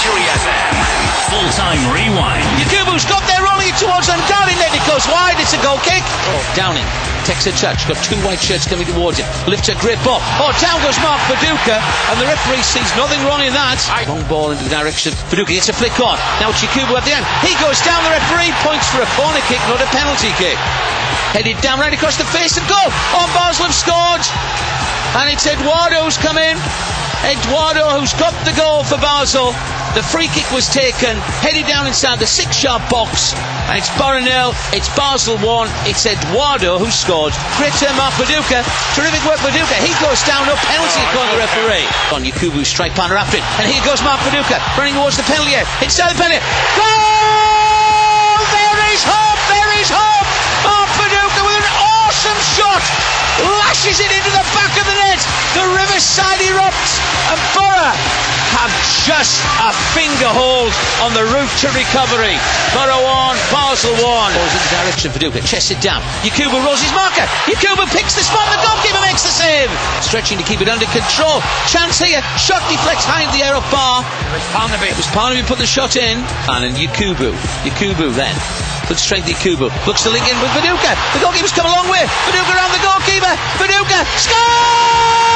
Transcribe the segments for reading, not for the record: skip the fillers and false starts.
Century FM. Full-time rewind. Yakubu's got there, rolling it towards them. Downing then, it goes wide, it's a goal kick. Downing takes a touch, got two white shirts coming towards him, lifts a grip up. Down goes Mark Viduka, and the referee sees nothing wrong in that. Long ball into the direction. Viduka gets a flick on. Now it's Yakubu at the end. He goes down, the referee points for a corner kick, not a penalty kick. Headed down right across the face and goal. Basel have scored. And it's Eduardo who's come in. Eduardo who's got the goal for Basel. The free kick was taken, headed down inside the 6-yard box, and it's Borough 0, it's Basel 1, it's Eduardo who scored. Great turn, Mark Viduka, terrific work Viduka, he goes down, no penalty according to the referee. On Yakubu, strike partner after it, and here goes Mark Viduka, running towards the penalty area, inside the penalty. Goal! There is hope, there is hope! Mark Viduka with an awesome shot, lashes it into the back of the net, the Riverside erupts, and Borough have just a finger hold on the route to recovery. Borough 1, Basel 1. Goes in the direction of Viduka, chests it down. Yakubu rolls his marker. Yakubu picks the spot, the goalkeeper makes the save. Stretching to keep it under control. Chance here, shot deflects high in the air off bar. It was Parnaby who put the shot in. And then Yakubu then. Good strength Yakubu. Looks to link in with Viduka. The goalkeeper's come a long way. Viduka around the goalkeeper. Viduka scores!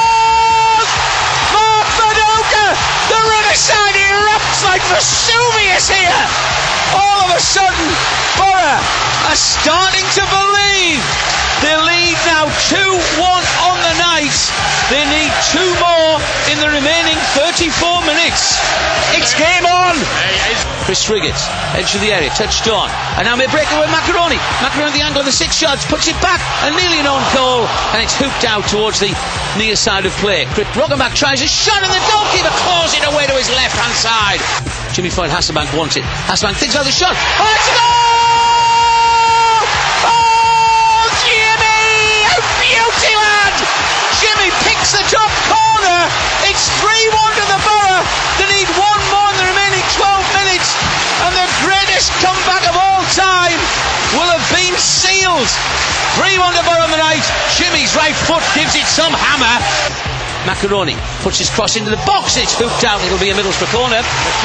The Riverside erupts like Vesuvius here. All of a sudden, Borough are starting to believe. They lead now 2-1 on the night. They need two more in the remaining 34 minutes. It's game on. Chris Riggett, edge of the area, touched on. And now may break away Macaroni. Macaroni the angle of the 6 yards, puts it back, and nearly an own goal. And it's hooped out towards the near side of play. Roggenbach tries a shot, and the goalkeeper claws it away to his left-hand side. Jimmy Floyd Hasselbank wants it. Hasselbank thinks about the shot. Oh, it's a goal! Oh, Jimmy! A beauty, lad! Jimmy picks the top corner. It's 3-1 to the Borough. They need one more in the remaining 12 minutes. And the greatest comeback of all time will have been sealed. 3-1 to Borough on the night. Jimmy's right foot gives it some hammer. Macaroni puts his cross into the box. It's hooked out. It'll be a Middlesbrough corner.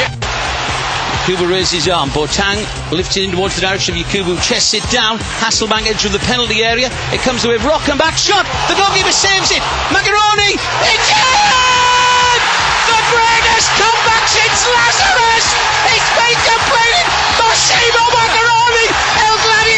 Yakubu raises his arm. Boateng lifts it in towards the direction of Yakubu. Chests it down. Hasselbank edge of the penalty area. It comes away. Rockenbach shot. The goalkeeper saves it. Macaroni. It's in! The greatest comeback since Lazarus. It's been completed. Massimo Macaroni. El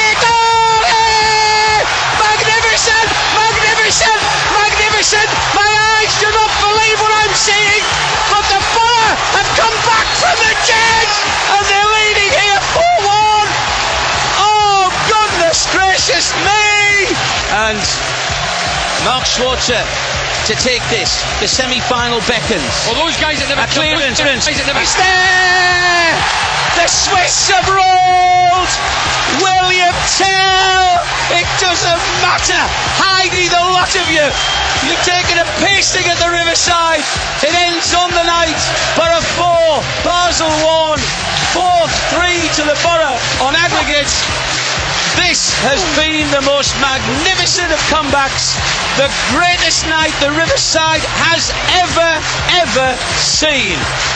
Gladiatore. Magnificent. Magnificent. Magnificent. My eyes do not believe what I'm seeing. But the Borough have come back from the dead. And they're leading here 4-1. Oh, goodness gracious me. And Mark Schwarzer to take this. The semi-final beckons. Well, those guys that never a clearance. It's there. The Swiss have rolled. William Tell. It doesn't matter. Heidi, the lot of you. You've taken a pasting at the Riverside. It ends on the night. Borough 4, Basel 1, 4-3 to the Borough on aggregate. This has been the most magnificent of comebacks. The greatest night the Riverside has ever seen.